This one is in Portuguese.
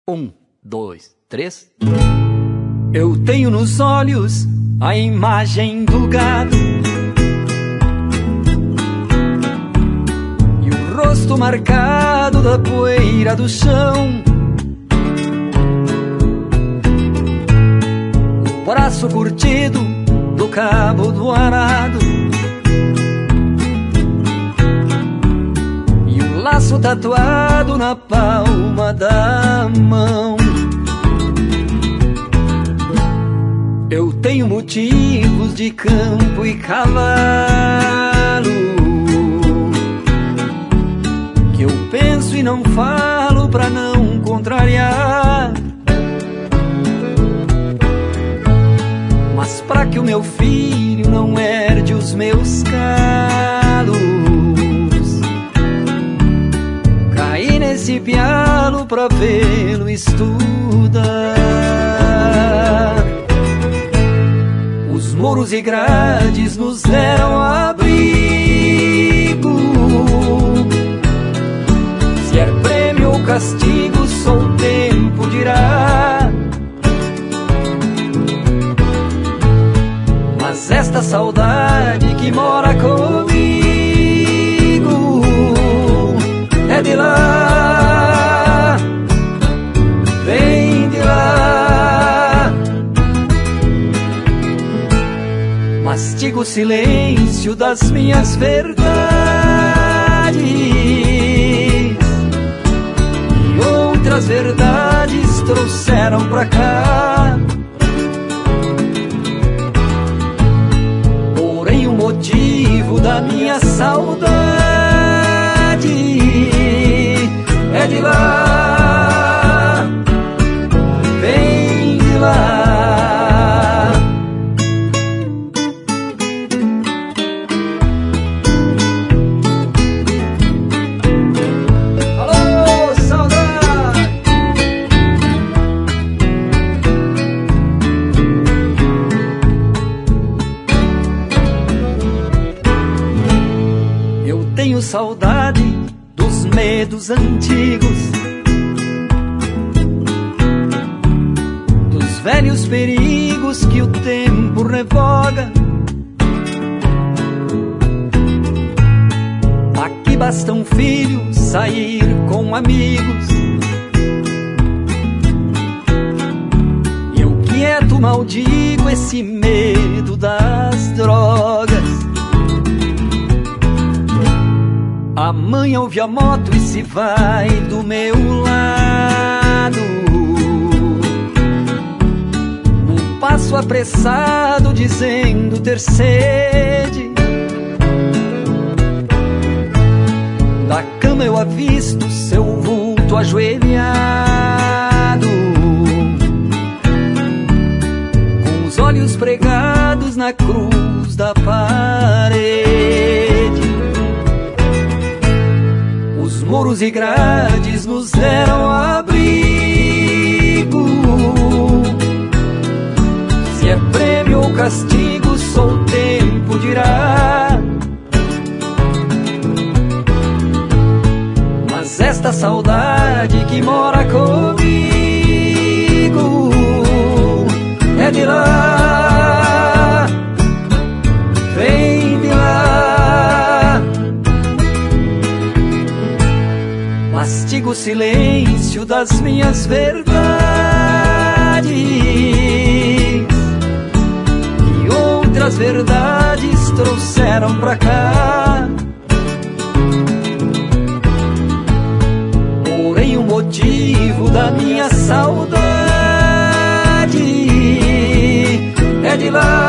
1, 2, 3. Eu tenho nos olhos a imagem do gado e o rosto marcado da poeira do chão, o braço curtido do cabo do arado e o laço tatuado na palma da mão. Eu tenho motivos de campo e cavalo que eu penso e não falo pra não contrariar, mas pra que o meu filho não herde os meus calos, caí nesse pialo pra vê-lo estudar. Os muros e grades nos deram abrigo, se é prêmio ou castigo só o tempo dirá. Mas esta saudade que mora comigo é de lá, vem de lá. Mastigo o silêncio das minhas verdades e outras verdades trouxeram pra cá. Porém o motivo da minha saudade é de lá, vem de lá. Tenho saudade dos medos antigos, dos velhos perigos que o tempo revoga. Aqui basta um filho sair com amigos e eu quieto maldigo esse medo das drogas. A mãe ouve a moto e se vai do meu lado, um passo apressado dizendo ter sede. Da cama eu avisto seu vulto ajoelhado, com os olhos pregados na cruz da parede. Muros e grades nos deram abrigo, se é prêmio ou castigo só o tempo dirá. Mas esta saudade que mora comigo é de lá, vem de lá. Mastigo o silêncio das minhas verdades e outras verdades trouxeram pra cá. Porém o motivo da minha saudade é de lá,